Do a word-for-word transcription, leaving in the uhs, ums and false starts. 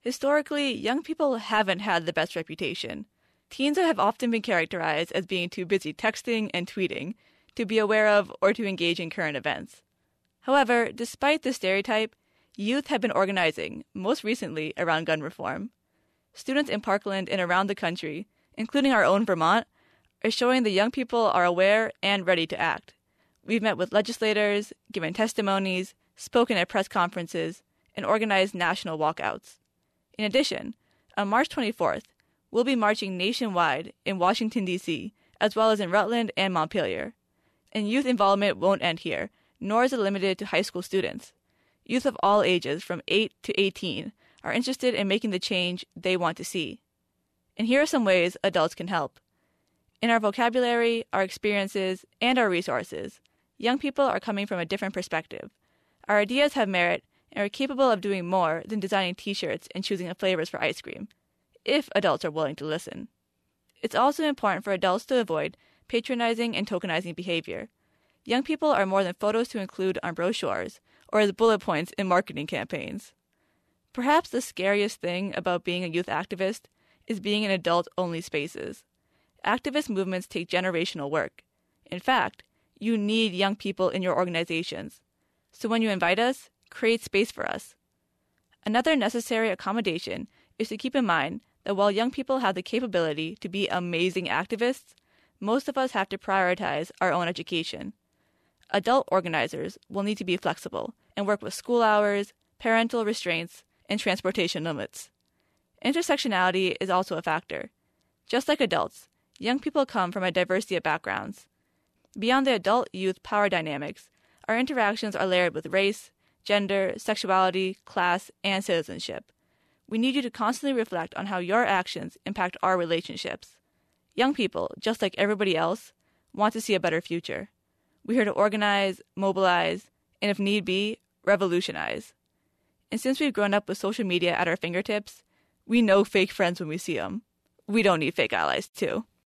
Historically, young people haven't had the best reputation. Teens have often been characterized as being too busy texting and tweeting to be aware of or to engage in current events. However, despite this stereotype, youth have been organizing, most recently around gun reform. Students in Parkland and around the country, including our own Vermont, are showing that young people are aware and ready to act. We've met with legislators, given testimonies, spoken at press conferences, and organized national walkouts. In addition, on March twenty-fourth, we'll be marching nationwide in Washington, D C, as well as in Rutland and Montpelier. And youth involvement won't end here, nor is it limited to high school students. Youth of all ages, from eight to eighteen, are interested in making the change they want to see. And here are some ways adults can help. In our vocabulary, our experiences, and our resources, young people are coming from a different perspective. Our ideas have merit and are capable of doing more than designing t-shirts and choosing flavors for ice cream, if adults are willing to listen. It's also important for adults to avoid patronizing and tokenizing behavior. Young people are more than photos to include on brochures or as bullet points in marketing campaigns. Perhaps the scariest thing about being a youth activist is being in adult-only spaces. Activist movements take generational work. In fact, you need young people in your organizations. So when you invite us, create space for us. Another necessary accommodation is to keep in mind that while young people have the capability to be amazing activists, most of us have to prioritize our own education. Adult organizers will need to be flexible and work with school hours, parental restraints, and transportation limits. Intersectionality is also a factor. Just like adults, young people come from a diversity of backgrounds. Beyond the adult-youth power dynamics, our interactions are layered with race, gender, sexuality, class, and citizenship. We need you to constantly reflect on how your actions impact our relationships. Young people, just like everybody else, want to see a better future. We're here to organize, mobilize, and if need be, revolutionize. And since we've grown up with social media at our fingertips, we know fake friends when we see them. We don't need fake allies, too.